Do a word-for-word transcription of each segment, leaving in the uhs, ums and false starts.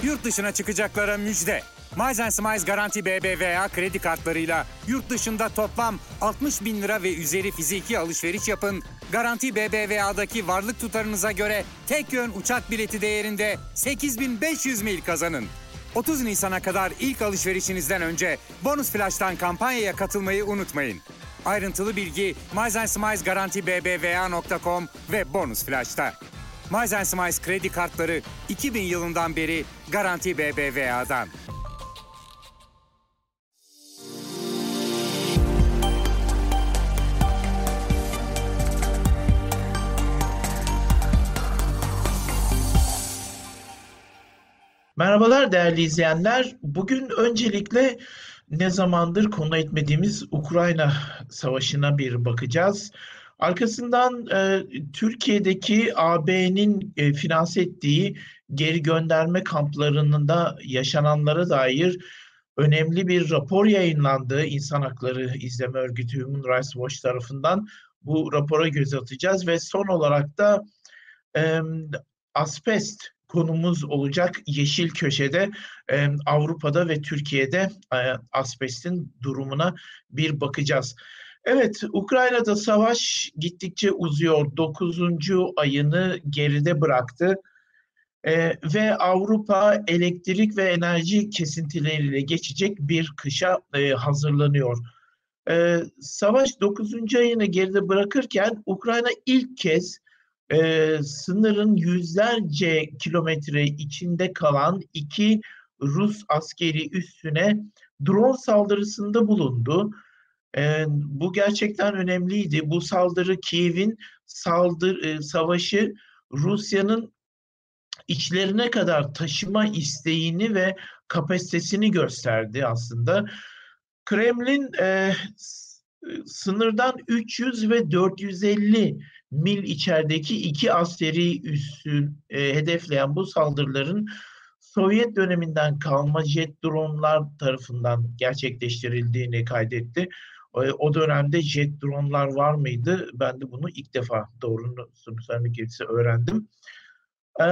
Yurt dışına çıkacaklara müjde. Miles and Smiles Garanti B B V A kredi kartlarıyla yurt dışında toplam altmış bin lira ve üzeri fiziki alışveriş yapın. Garanti B B V A'daki varlık tutarınıza göre tek yön uçak bileti değerinde sekiz bin beş yüz mil kazanın. otuz Nisan'a kadar ilk alışverişinizden önce Bonus Flash'tan kampanyaya katılmayı unutmayın. Ayrıntılı bilgi Miles and Smiles Garanti B B V A nokta com ve Bonus Flash'ta. Miles and Smiles kredi kartları iki bin yılından beri Garanti B B V A'dan. Merhabalar değerli izleyenler. Bugün öncelikle ne zamandır konu etmediğimiz Ukrayna Savaşı'na bir bakacağız. Arkasından e, Türkiye'deki A B'nin e, finanse ettiği geri gönderme kamplarında yaşananlara dair önemli bir rapor yayınlandı. İnsan Hakları İzleme Örgütü Human Rights Watch tarafından bu rapora göz atacağız ve son olarak da e, asbest konumuz olacak. Yeşil Köşe'de e, Avrupa'da ve Türkiye'de e, asbestin durumuna bir bakacağız. Evet, Ukrayna'da savaş gittikçe uzuyor. dokuzuncu ayını geride bıraktı. E, ve Avrupa elektrik ve enerji kesintileriyle geçecek bir kışa e, hazırlanıyor. E, savaş dokuzuncu ayını geride bırakırken Ukrayna ilk kez Ee, sınırın yüzlerce kilometre içinde kalan iki Rus askeri üssüne drone saldırısında bulundu. Ee, bu gerçekten önemliydi. Bu saldırı Kiev'in saldır e, savaşı Rusya'nın içlerine kadar taşıma isteğini ve kapasitesini gösterdi aslında. Kremlin e, sınırdan üç yüz ve dört yüz elli mil içerideki iki askeri üssü e, hedefleyen bu saldırıların Sovyet döneminden kalma jet dronlar tarafından gerçekleştirildiğini kaydetti. E, o dönemde jet dronlar var mıydı? Ben de bunu ilk defa doğrusunu söylemek gerekirse öğrendim. E,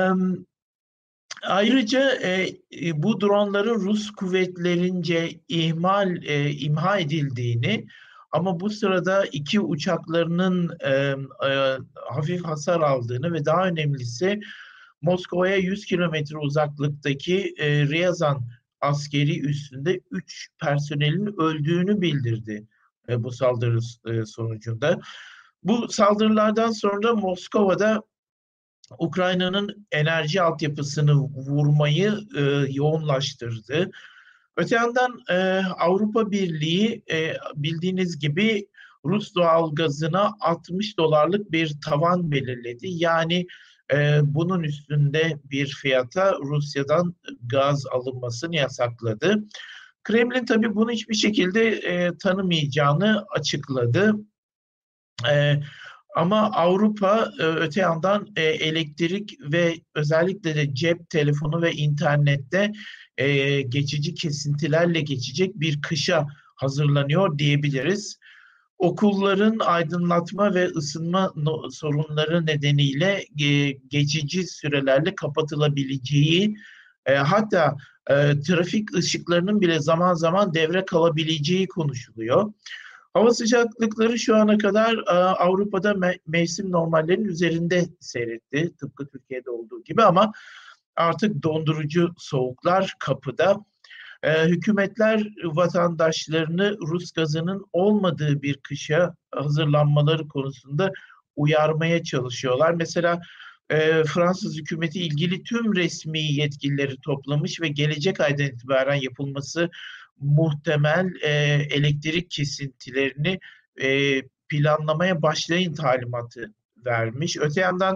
ayrıca e, bu dronların Rus kuvvetlerince ihmal e, imha edildiğini, ama bu sırada iki uçaklarının e, e, hafif hasar aldığını ve daha önemlisi Moskova'ya yüz kilometre uzaklıktaki e, Ryazan askeri üssünde üç personelin öldüğünü bildirdi e, bu saldırı e, sonucunda. Bu saldırılardan sonra Moskova'da Ukrayna'nın enerji altyapısını vurmayı e, yoğunlaştırdı. Öte yandan e, Avrupa Birliği e, bildiğiniz gibi Rus doğalgazına altmış dolarlık bir tavan belirledi. Yani e, bunun üstünde bir fiyata Rusya'dan gaz alınmasını yasakladı. Kremlin tabii bunu hiçbir şekilde e, tanımayacağını açıkladı. E, Ama Avrupa e, öte yandan e, elektrik ve özellikle de cep telefonu ve internette e, geçici kesintilerle geçecek bir kışa hazırlanıyor diyebiliriz. Okulların aydınlatma ve ısınma no- sorunları nedeniyle e, geçici sürelerle kapatılabileceği, e, hatta e, trafik ışıklarının bile zaman zaman devre kalabileceği konuşuluyor. Hava sıcaklıkları şu ana kadar e, Avrupa'da me- mevsim normallerinin üzerinde seyretti. Tıpkı Türkiye'de olduğu gibi, ama artık dondurucu soğuklar kapıda. E, hükümetler vatandaşlarını Rus gazının olmadığı bir kışa hazırlanmaları konusunda uyarmaya çalışıyorlar. Mesela e, Fransız hükümeti ilgili tüm resmi yetkilileri toplamış ve gelecek aydan itibaren yapılması muhtemel e, elektrik kesintilerini e, planlamaya başlayın talimatı vermiş. Öte yandan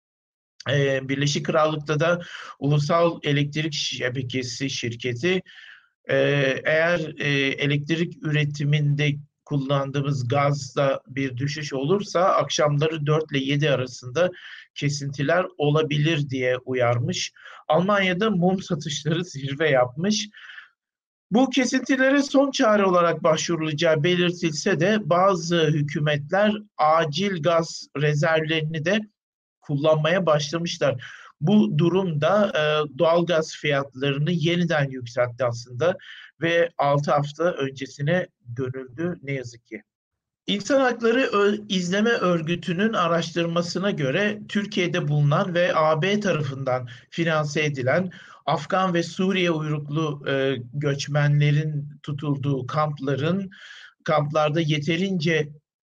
e, Birleşik Krallık'ta da Ulusal Elektrik Şebekesi şirketi e, eğer e, elektrik üretiminde kullandığımız gazda bir düşüş olursa akşamları dört ile yedi arasında kesintiler olabilir diye uyarmış. Almanya'da mum satışları zirve yapmış. Bu kesintilere son çare olarak başvurulacağı belirtilse de bazı hükümetler acil gaz rezervlerini de kullanmaya başlamışlar. Bu durum da e, doğalgaz fiyatlarını yeniden yükseltti aslında ve altı hafta öncesine dönüldü ne yazık ki. İnsan Hakları Ö- İzleme Örgütü'nün araştırmasına göre Türkiye'de bulunan ve A B tarafından finanse edilen Afgan ve Suriye uyruklu e, göçmenlerin tutulduğu kampların kamplarda yeterince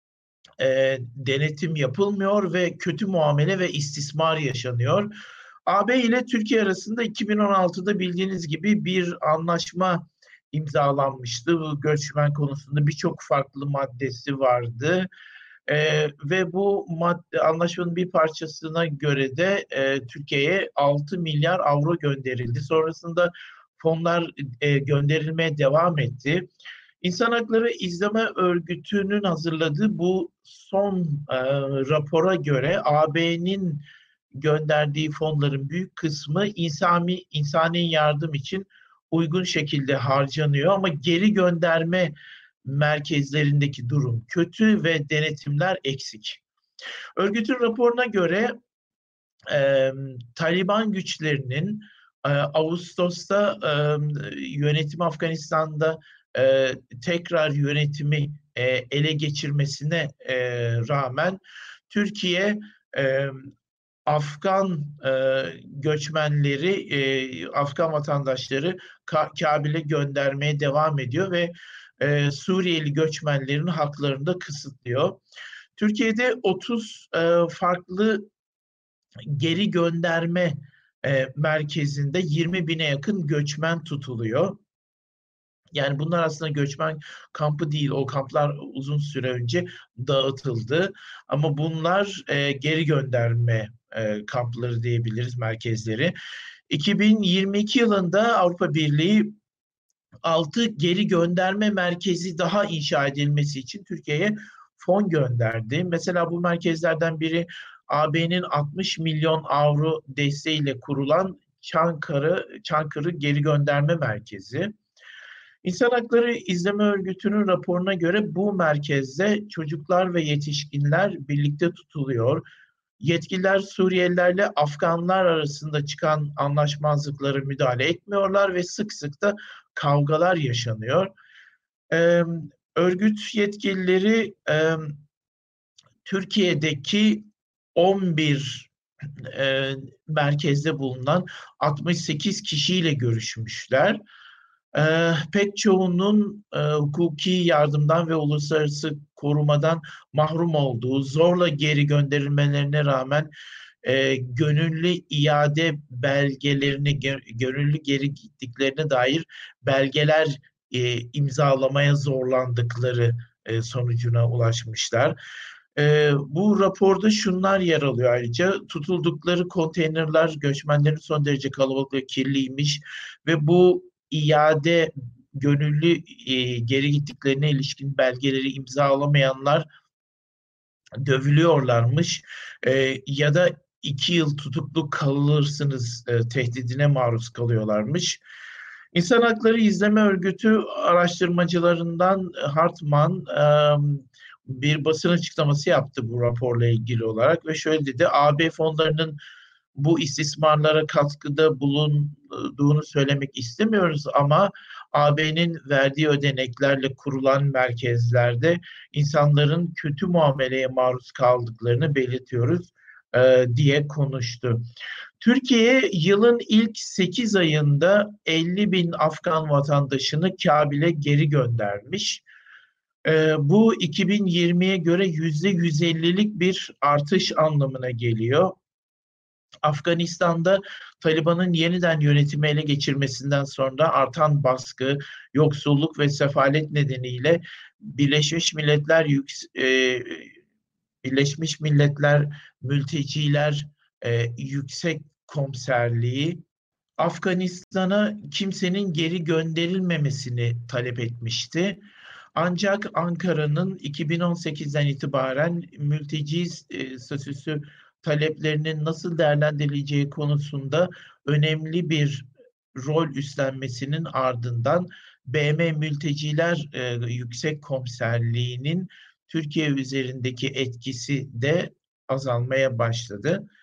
e, denetim yapılmıyor ve kötü muamele ve istismar yaşanıyor. A B ile Türkiye arasında iki bin on altıda bildiğiniz gibi bir anlaşma imzalanmıştı. Bu göçmen konusunda birçok farklı maddesi vardı. Ee, ve bu madde, anlaşmanın bir parçasına göre de e, Türkiye'ye altı milyar avro gönderildi. Sonrasında fonlar e, gönderilmeye devam etti. İnsan Hakları İzleme Örgütü'nün hazırladığı bu son e, rapora göre A B'nin gönderdiği fonların büyük kısmı insani, insani yardım için uygun şekilde harcanıyor ama geri gönderme merkezlerindeki durum kötü ve denetimler eksik. Örgütün raporuna göre e, Taliban güçlerinin e, Ağustos'ta e, yönetimi Afganistan'da e, tekrar yönetimi e, ele geçirmesine e, rağmen Türkiye e, Afgan e, göçmenleri, e, Afgan vatandaşları Ka- Kabil'e göndermeye devam ediyor ve e, Suriyeli göçmenlerin haklarını da kısıtlıyor. Türkiye'de otuz e, farklı geri gönderme e, merkezinde yirmi bine yakın göçmen tutuluyor. Yani bunlar aslında göçmen kampı değil. O kamplar uzun süre önce dağıtıldı. Ama bunlar e, geri gönderme e, kampları diyebiliriz, merkezleri. iki bin yirmi iki yılında Avrupa Birliği altı geri gönderme merkezi daha inşa edilmesi için Türkiye'ye fon gönderdi. Mesela bu merkezlerden biri A B'nin altmış milyon avro desteğiyle kurulan Çankırı, Çankırı Geri Gönderme Merkezi. İnsan Hakları İzleme Örgütü'nün raporuna göre bu merkezde çocuklar ve yetişkinler birlikte tutuluyor. Yetkililer Suriyelilerle Afganlar arasında çıkan anlaşmazlıklara müdahale etmiyorlar ve sık sık da kavgalar yaşanıyor. Ee, örgüt yetkilileri e, Türkiye'deki on bir e, merkezde bulunan altmış sekiz kişiyle görüşmüşler. E, pek çoğunun e, hukuki yardımdan ve uluslararası korumadan mahrum olduğu, zorla geri gönderilmelerine rağmen e, gönüllü iade belgelerini, gönüllü geri gittiklerine dair belgeler e, imzalamaya zorlandıkları e, sonucuna ulaşmışlar. E, bu raporda şunlar yer alıyor ayrıca. Tutuldukları konteynerler göçmenlerin son derece kalabalık ve kirliymiş ve bu iade gönüllü e, geri gittiklerine ilişkin belgeleri imzalamayanlar dövülüyorlarmış e, ya da iki yıl tutuklu kalırsınız e, tehdidine maruz kalıyorlarmış. İnsan Hakları İzleme Örgütü araştırmacılarından Hartman e, bir basın açıklaması yaptı bu raporla ilgili olarak ve şöyle dedi: A B fonlarının bu istismarlara katkıda bulunduğunu söylemek istemiyoruz ama A B'nin verdiği ödeneklerle kurulan merkezlerde insanların kötü muameleye maruz kaldıklarını belirtiyoruz e, diye konuştu. Türkiye yılın ilk sekiz ayında elli bin Afgan vatandaşını Kabil'e geri göndermiş. E, bu iki bin yirmiye göre yüzde yüz ellilik bir artış anlamına geliyor. Afganistan'da Taliban'ın yeniden yönetimi ele geçirmesinden sonra artan baskı, yoksulluk ve sefalet nedeniyle Birleşmiş Milletler e, Birleşmiş Milletler Mülteciler e, Yüksek Komiserliği Afganistan'a kimsenin geri gönderilmemesini talep etmişti. Ancak Ankara'nın iki bin on sekizden itibaren mülteci e, statüsü taleplerinin nasıl değerlendirileceği konusunda önemli bir rol üstlenmesinin ardından B M Mülteciler e, Yüksek Komiserliği'nin Türkiye üzerindeki etkisi de azalmaya başladı.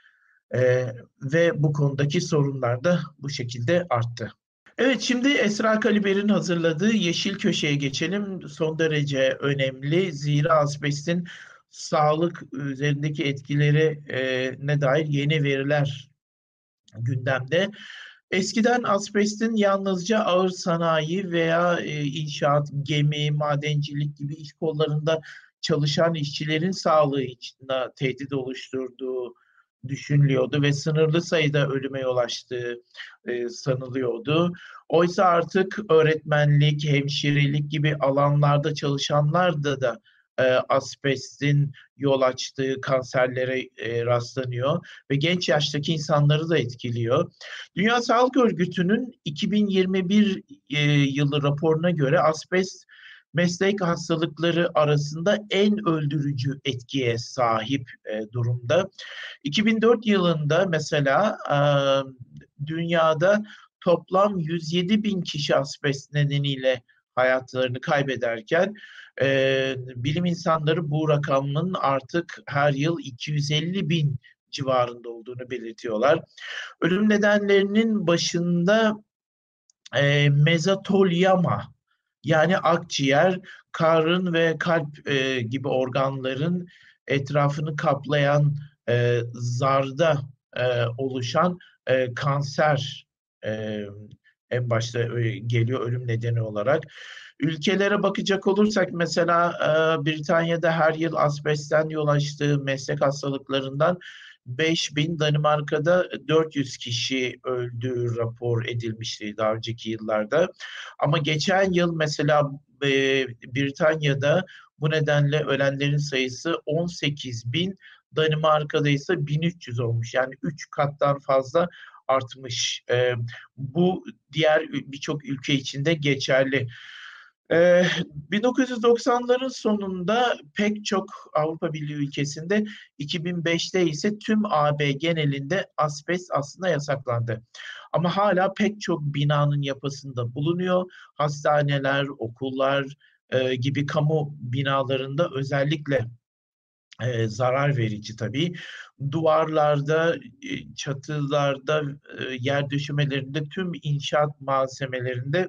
E, ve bu konudaki sorunlar da bu şekilde arttı. Evet, şimdi Esra Kaliber'in hazırladığı Yeşil Köşe'ye geçelim. Son derece önemli. Zira asbestin sağlık üzerindeki etkileri e, ne dair yeni veriler gündemde. Eskiden asbestin yalnızca ağır sanayi veya e, inşaat, gemi, madencilik gibi iş kollarında çalışan işçilerin sağlığı için tehdit oluşturduğu düşünülüyordu ve sınırlı sayıda ölüme yol açtığı e, sanılıyordu. Oysa artık öğretmenlik, hemşirelik gibi alanlarda çalışanlar da da e, asbestin yol açtığı kanserlere e, rastlanıyor ve genç yaştaki insanları da etkiliyor. Dünya Sağlık Örgütü'nün iki bin yirmi bir e, yılı raporuna göre asbest meslek hastalıkları arasında en öldürücü etkiye sahip e, durumda. iki bin dört yılında mesela e, dünyada toplam yüz yedi bin kişi asbest nedeniyle hayatlarını kaybederken e, bilim insanları bu rakamın artık her yıl iki yüz elli bin civarında olduğunu belirtiyorlar. Ölüm nedenlerinin başında e, mezotelioma, yani akciğer, karın ve kalp e, gibi organların etrafını kaplayan e, zarda e, oluşan e, kanser e, en başta e, geliyor ölüm nedeni olarak. Ülkelere bakacak olursak mesela e, Britanya'da her yıl asbestten yol açtığı meslek hastalıklarından beş bin, Danimarka'da dört yüz kişi öldüğü rapor edilmişti daha önceki yıllarda. Ama geçen yıl mesela e, Britanya'da bu nedenle ölenlerin sayısı on sekiz bin, Danimarka'da ise bin üç yüz olmuş. Yani üç kattan fazla artmış. E, bu diğer birçok ülke için de geçerli. Ee, bin dokuz yüz doksanların sonunda pek çok Avrupa Birliği ülkesinde, iki bin beşte ise tüm A B genelinde asbest aslında yasaklandı. Ama hala pek çok binanın yapısında bulunuyor. Hastaneler, okullar e, gibi kamu binalarında özellikle e, zarar verici tabii. Duvarlarda, e, çatılarda, e, yer döşemelerinde, tüm inşaat malzemelerinde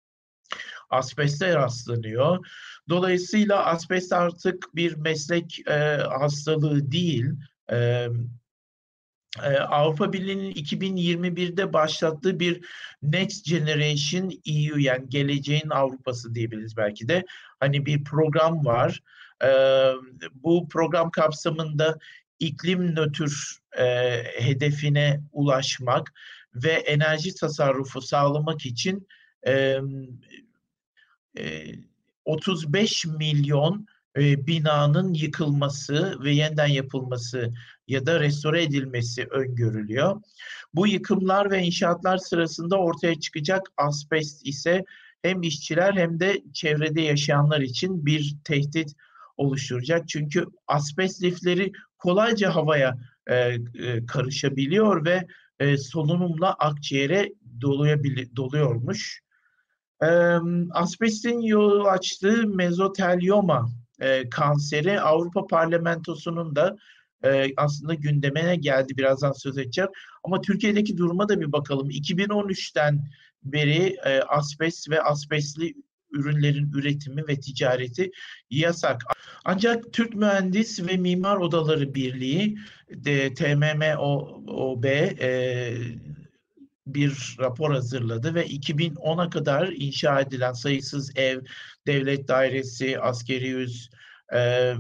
asbeste rastlanıyor. Dolayısıyla asbest artık bir meslek e, hastalığı değil. E, e, Avrupa Birliği'nin iki bin yirmi birde başlattığı bir Next Generation E U, yani geleceğin Avrupası diyebiliriz belki de. Hani bir program var. E, bu program kapsamında iklim nötr e, hedefine ulaşmak ve enerji tasarrufu sağlamak için e, e, otuz beş milyon e, binanın yıkılması ve yeniden yapılması ya da restore edilmesi öngörülüyor. Bu yıkımlar ve inşaatlar sırasında ortaya çıkacak asbest ise hem işçiler hem de çevrede yaşayanlar için bir tehdit oluşturacak. Çünkü asbest lifleri kolayca havaya e, e, karışabiliyor ve e, solunumla akciğere doluyormuş. E, Asbestin yol açtığı mezotelioma e, kanseri Avrupa Parlamentosu'nun da e, aslında gündemine geldi. Birazdan söz edeceğim. Ama Türkiye'deki duruma da bir bakalım. iki bin on üçten beri e, asbest ve asbestli ürünlerin üretimi ve ticareti yasak. Ancak Türk Mühendis ve Mimar Odaları Birliği, de, T M M O B, e, bir rapor hazırladı ve iki bin ona kadar inşa edilen sayısız ev, devlet dairesi, askeri üs, e, e,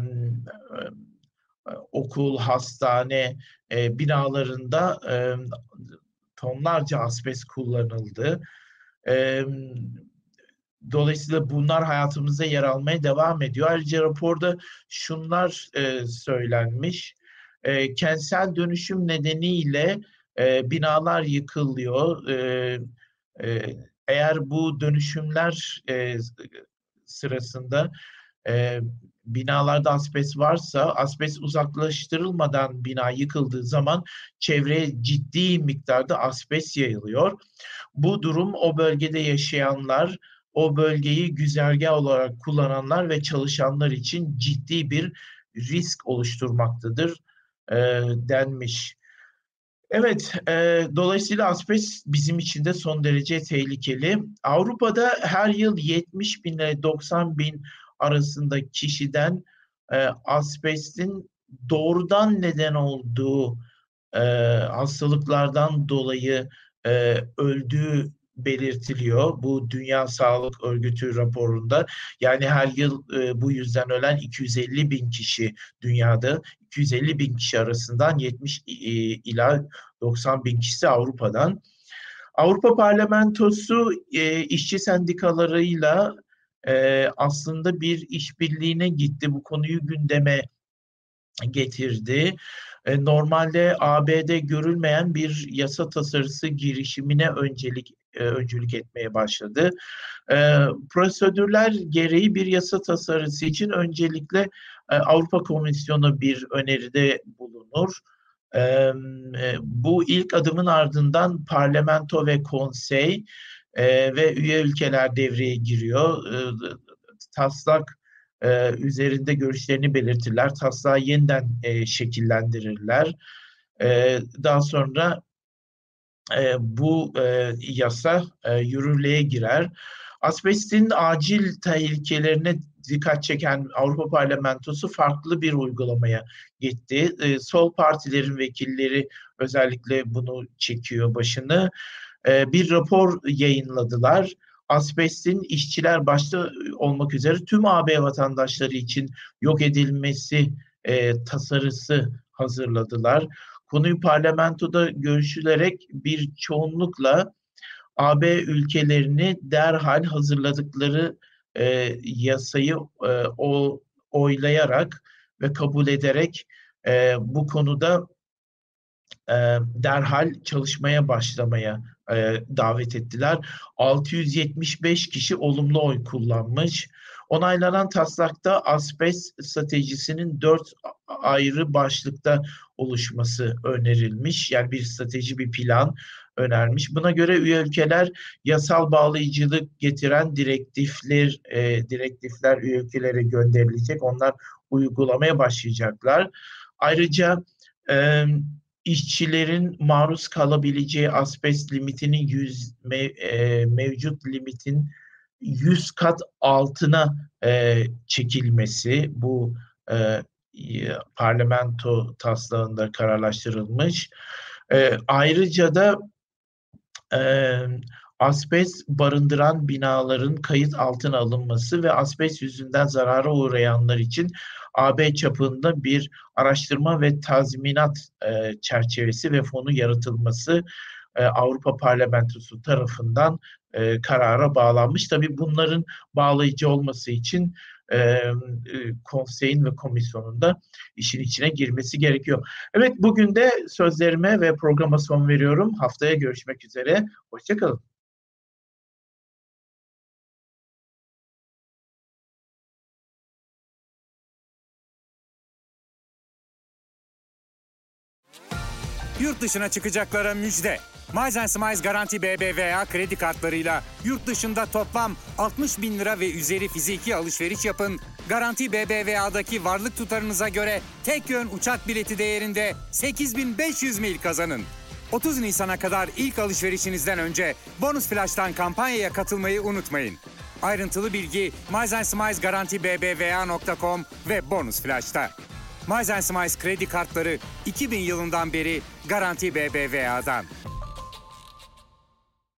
okul, hastane e, binalarında e, tonlarca asbest kullanıldı. E, Dolayısıyla bunlar hayatımızda yer almaya devam ediyor. Ayrıca raporda şunlar e, söylenmiş. E, kentsel dönüşüm nedeniyle e, binalar yıkılıyor. E, e, eğer bu dönüşümler e, sırasında e, binalarda asbest varsa, asbest uzaklaştırılmadan bina yıkıldığı zaman çevreye ciddi miktarda asbest yayılıyor. Bu durum o bölgede yaşayanlar, o bölgeyi güzergah olarak kullananlar ve çalışanlar için ciddi bir risk oluşturmaktadır e, denmiş. Evet, e, dolayısıyla asbest bizim için de son derece tehlikeli. Avrupa'da her yıl yetmiş bin ile doksan bin arasında kişiden e, asbestin doğrudan neden olduğu e, hastalıklardan dolayı e, öldüğü belirtiliyor. Bu Dünya Sağlık Örgütü raporunda. Yani her yıl e, bu yüzden ölen iki yüz elli bin kişi dünyada, iki yüz elli bin kişi arasından yetmiş e, ila doksan bin kişisi Avrupa'dan. Avrupa Parlamentosu e, işçi sendikalarıyla e, aslında bir işbirliğine gitti. Bu konuyu gündeme getirdi. E, normalde A B D görülmeyen bir yasa tasarısı girişimine öncelik e, öncülük etmeye başladı. E, prosedürler gereği bir yasa tasarısı için öncelikle e, Avrupa Komisyonu bir öneride bulunur. E, e, bu ilk adımın ardından parlamento ve konsey e, ve üye ülkeler devreye giriyor. E, taslak e, üzerinde görüşlerini belirtirler. Taslağı yeniden e, şekillendirirler. E, daha sonra e, bu e, yasa e, yürürlüğe girer. Asbestin acil tehlikelerine dikkat çeken Avrupa Parlamentosu farklı bir uygulamaya gitti. E, sol partilerin vekilleri özellikle bunu çekiyor başını. E, bir rapor yayınladılar. Asbestin işçiler başta olmak üzere tüm A B vatandaşları için yok edilmesi e, tasarısı hazırladılar. Konuyu parlamentoda görüşülerek bir çoğunlukla A B ülkelerini derhal hazırladıkları e, yasayı e, o oylayarak ve kabul ederek e, bu konuda e, derhal çalışmaya başlamaya e, davet ettiler. altı yüz yetmiş beş kişi olumlu oy kullanmış. Onaylanan taslakta asbest stratejisinin dört ayrı başlıkta oluşması önerilmiş. Yani bir strateji, bir plan önermiş. Buna göre üye ülkeler yasal bağlayıcılık getiren direktifler, e, direktifler üye ülkelere gönderilecek. Onlar uygulamaya başlayacaklar. Ayrıca e, işçilerin maruz kalabileceği asbest limitinin yüz mev, e, mevcut limitin yüz kat altına e, çekilmesi bu e, parlamento taslağında kararlaştırılmış. E, ayrıca da e, asbest barındıran binaların kayıt altına alınması ve asbest yüzünden zarara uğrayanlar için A B çapında bir araştırma ve tazminat e, çerçevesi ve fonu yaratılması e, Avrupa Parlamentosu tarafından e, karara bağlanmış. Tabii bunların bağlayıcı olması için e, e, konseyin ve komisyonun da işin içine girmesi gerekiyor. Evet, bugün de sözlerime ve programa son veriyorum. Haftaya görüşmek üzere. Hoşçakalın. Yurt dışına çıkacaklara müjde. Miles Smiles Garanti B B V A kredi kartlarıyla yurt dışında toplam altmış bin lira ve üzeri fiziki alışveriş yapın. Garanti B B V A'daki varlık tutarınıza göre tek yön uçak bileti değerinde sekiz bin beş yüz mil kazanın. otuz Nisan'a kadar ilk alışverişinizden önce Bonus Flash'tan kampanyaya katılmayı unutmayın. Ayrıntılı bilgi miles smiles garanti b b v a nokta com ve Bonus Flash'ta. Miles Smiles kredi kartları iki bin yılından beri Garanti B B V A'dan.